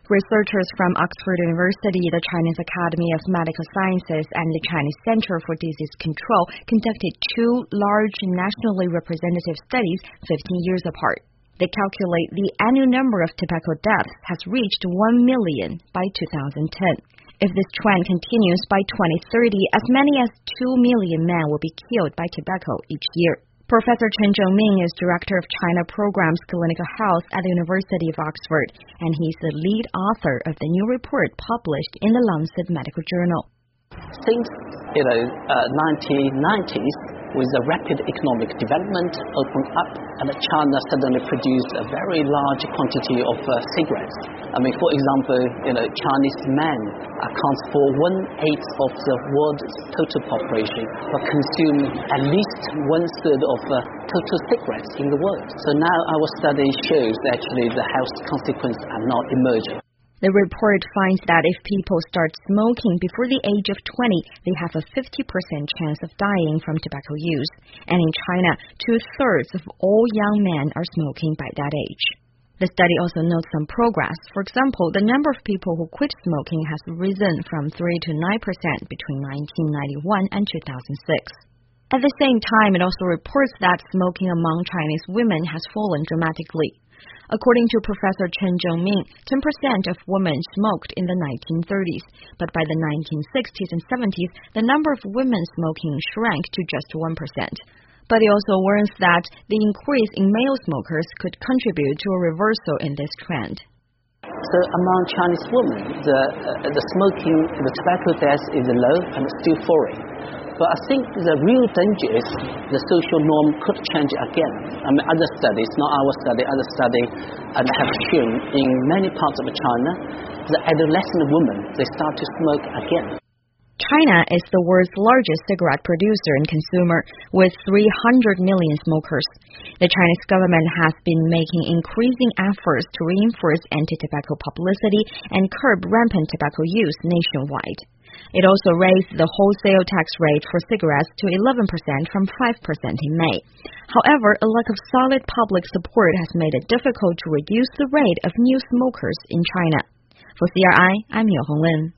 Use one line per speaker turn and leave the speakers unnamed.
Researchers from Oxford University, the Chinese Academy of Medical Sciences, and the Chinese Center for Disease Control conducted two large nationally representative studies 15 years apart. They calculate the annual number of tobacco deaths has reached 1 million by 2010. If this trend continues by 2030, as many as 2 million men will be killed by tobacco each year. Professor Chen Zhongming is Director of China Programs Clinical Health at the University of Oxford, and he's the lead author of the new report published in the Lancet Medical Journal.
Since 1990s, with the rapid economic development opened up, and China suddenly produced a very large quantity of cigarettes. For example, Chinese men accounts for 1/8 of the world's total population, but consume at least 1/3 of total cigarettes in the world. So now our study shows that actually the health consequences are not emerging.
The report finds that if people start smoking before the age of 20, they have a 50% chance of dying from tobacco use. And in China, 2/3 of all young men are smoking by that age. The study also notes some progress. For example, the number of people who quit smoking has risen from 3 to 9% between 1991 and 2006. At the same time, it also reports that smoking among Chinese women has fallen dramatically. According to Professor Chen Zhongming, 10% of women smoked in the 1930s, but by the 1960s and 70s, the number of women smoking shrank to just 1%. But he also warns that the increase in male smokers could contribute to a reversal in this trend.
So among Chinese women, the tobacco death is low and still falling. But I think the real danger is the social norm could change again. Other studies, not our study, other studies have shown in many parts of China, the adolescent women, they start to smoke again.
China is the world's largest cigarette producer and consumer, with 300 million smokers. The Chinese government has been making increasing efforts to reinforce anti-tobacco publicity and curb rampant tobacco use nationwide. It also raised the wholesale tax rate for cigarettes to 11% from 5% in May. However, a lack of solid public support has made it difficult to reduce the rate of new smokers in China. For CRI, I'm Miu Honglin.